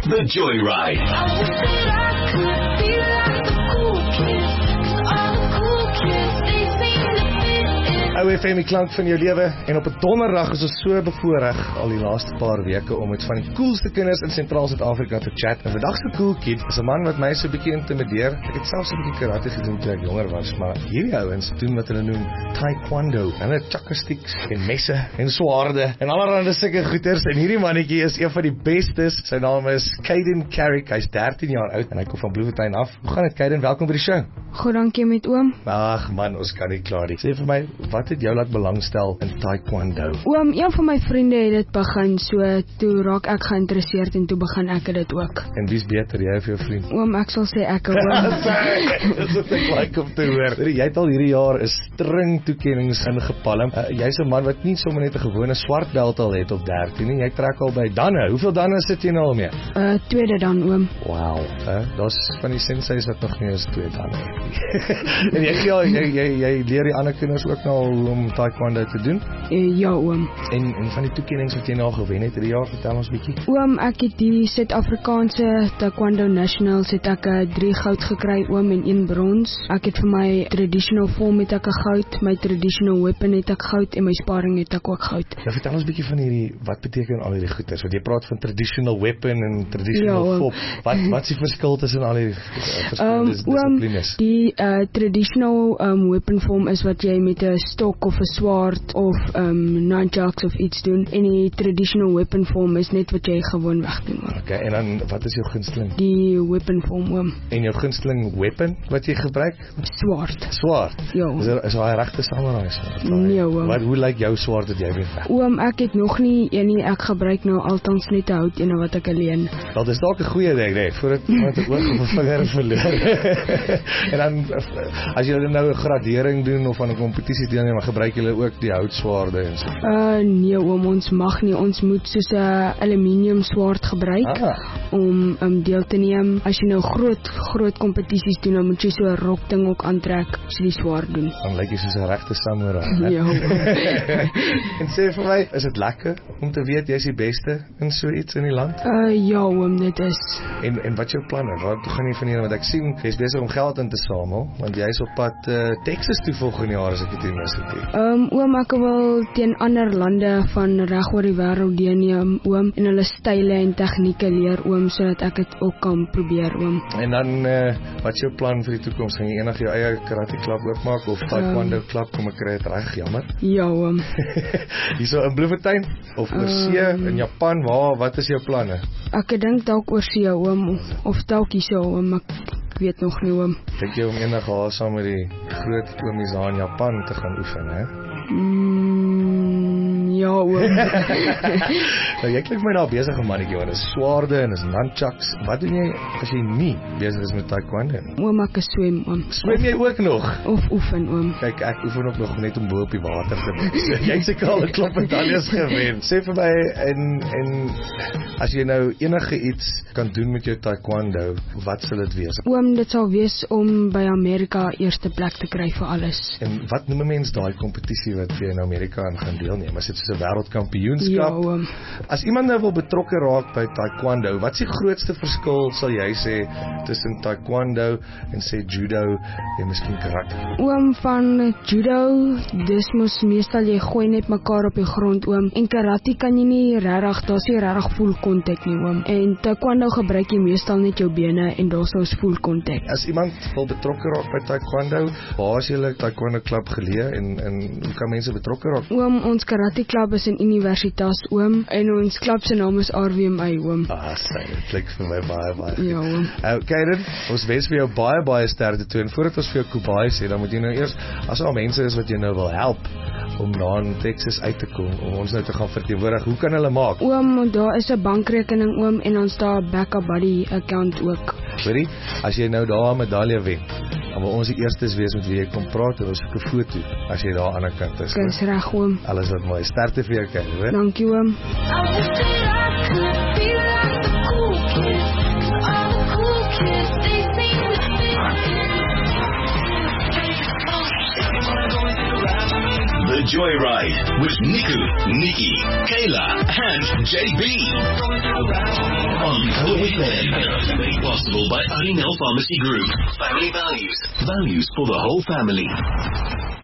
The Joyride. OFM die klank van jou lewe en op 'n donderdag is ons so bevoorreg al die laaste paar weke om met van die coolste kinders in Sentraal Suid-Afrika te chat. En vandag se cool kid is 'n man wat my so 'n bietjie intimideer. Ek het selfs 'n bietjie karate gedoen toe ek jonger was, maar hierdie ouens doen wat hulle noem taekwondo. Hulle het chakkasticks en messe en swaarde en allerlei sulke goeters en hierdie mannetjie is een van die bestes. Sy naam is Caden Carrick. Hy's 13 jaar oud en hy kom van Bloemfontein af. Hoe gaan dit, Caden? Welkom by die show. Goed, dankie met oom. Ag man, ons kan nie klaar nie. Sê vir my, wat het jou laat belangstel in taekwondo? Oom, een van my vriende het dit begin, so toe raak ek geïnteresseerd en toe begin ek dit ook. En wie's beter, jy of jou vriend? Oom, ek sal sê ek oom. Dis wat ek like om te hoor. Jy het al hierdie jaar 'n string toekennings ingepalm. Jy's 'n man wat nie sommer net 'n gewone swart belt al het op 13 nie. Jy trek al by danne. Hoeveel danne sit jy nou al mee? Tweede dan oom. Wow, daar's van die senseis wat nog nie eens 2 danne het. En jy leer die ander kinders ook nou al om taekwondo te doen? Ja oom. En van die toekennings wat jy nou gewen het hierdie jaar, vertel ons bietjie. Oom, ek het die Suid-Afrikaanse Taekwondo Nationals het ek 3 goud gekry oom en 1 brons. Ek het vir my traditional form het ek 'n goud, my traditional weapon het ek goud en my sparring het ek ook goud. Nou vertel ons bietjie van hierdie, wat beteken al hierdie goeters? Want jy praat van traditional weapon en traditional form. Wat is die verskil tussen al hierdie verskillende dissiplines? Die traditional weapon form is wat jy met 'n stok of 'n swaard of nunchucks of iets doen, en die traditional weapon form is net wat jy gewoonweg doen. Okay, en dan wat is jou gunsteling? Die weapon form oom. En jou gunsteling weapon wat jy gebruik? Swaard. Swaard? Ja. Is daai regte samurai? Nee oom. Hoe lyk jou swaard wat jy veg? Oom, ek het nog nie een nie, ek gebruik nou altans net 'n hout ene wat ek alleen. Wel, dis dalk 'n goeie ding, nee, voordat iemand 'n oog of 'n vinger verloor. En dan as jy nou 'n gradering doen of aan 'n kompetisie deelneem, maar gebruik julle ook die houtswaarde en so? Nee oom, ons mag nie. Ons moet soos 'n aluminium swaard gebruik om deel te neem. As jy nou groot kompetisies doen, dan moet jy so 'n rokding ook aantrek as jy die swaard doen. Dan lyk jy soos 'n regte samurai. Ja. En sê vir my, is dit lekker om te weet jy's die beste in so iets in die land? Ja oom, dit is. En wat is jou planne? Wat gaan jy van hier? Want ek sien jy's besig om geld in te samel, want jy's op pad Texas toe volgende jaar as ek dit mis het. Oom, ek wil teen ander lande van reg oor die wêreld deelneem oom, en hulle style en tegnieke leer oom, sodat ek dit ook kan probeer oom. En dan wat is jou plan vir die toekoms? Gaan jy eendag jou eie karate klub oopmaak of taekwondo klub? Kom ek kry dit reg, jammer. Ja oom. Hierso in Bloemfontein of oor see in Japan, wat is jou planne? Ek dink dalk oor see oom, of dalk hierso oom, ek weet nog nie oom. Dink jy om eendag haar saam met die groot oomies daar in Japan te gaan oefen, hè? Ja oom. Nou jy klink my daar besige mannetjie, want is swaarde en is nunchucks. Wat doen jy as jy nie besig is met taekwondo? Oom, ek swem oom. Swem jy ook nog? Of oefen oom. Kyk, ek oefen ook nog net om bo op die water te wees. Jy het seker al 'n klop medaljes gewen. Sê vir my, en as jy nou enige iets kan doen met jou taekwondo, wat sal dit wees? Oom, dit sal wees om by Amerika eerste plek te kry vir alles. En wat noem 'n mens daai kompetisie wat jy in Amerika aan gaan deelneem? Is dit soos 'n wêreldkampioenskap? Ja oom. As iemand nou wil betrokke raak by taekwondo, wat is die grootste verskil sal jy sê tussen taekwondo en sê judo en miskien karate? Oom, van judo, dis mos meestal jy gooi net mekaar op die grond oom, en karate kan jy nie regtig, daar's nie regtig full contact nie oom, en taekwondo gebruik jy meestal net jou bene en daar's ons full contact. As iemand wil betrokke raak by taekwondo, waar is julle taekwondo klub geleë en hoe kan mense betrokke raak? Oom, ons karate klub is in Universitas oom, en ons klub se naam is RWMA oom. Dit klink vir my baie. Ja oom. Caden, ons wens vir jou baie sterkte toe, en voordat ons vir jou kubaai sê, dan moet jy nou eers, as al mense is wat jy nou wil help om na in Texas uit te kom, om ons nou te gaan verteenwoordig, hoe kan hulle maak? Oom, daar is 'n bankrekening oom, en ons daar 'n backup buddy account ook. Hoorie, as jy nou daar 'n medalje wen, dan wil ons die eerstes wees met wie jy kom praat, en ons soek 'n foto as jy daar aan die kant is. Dis reg oom. Alles wat mooi. Sterkte vir jou, Caden, hoor. Dankie oom. The Joyride with Niku, Nikki, Kayla, and JB. On OFM. Made possible by Arinel Pharmacy Group. Family values. Values for the whole family.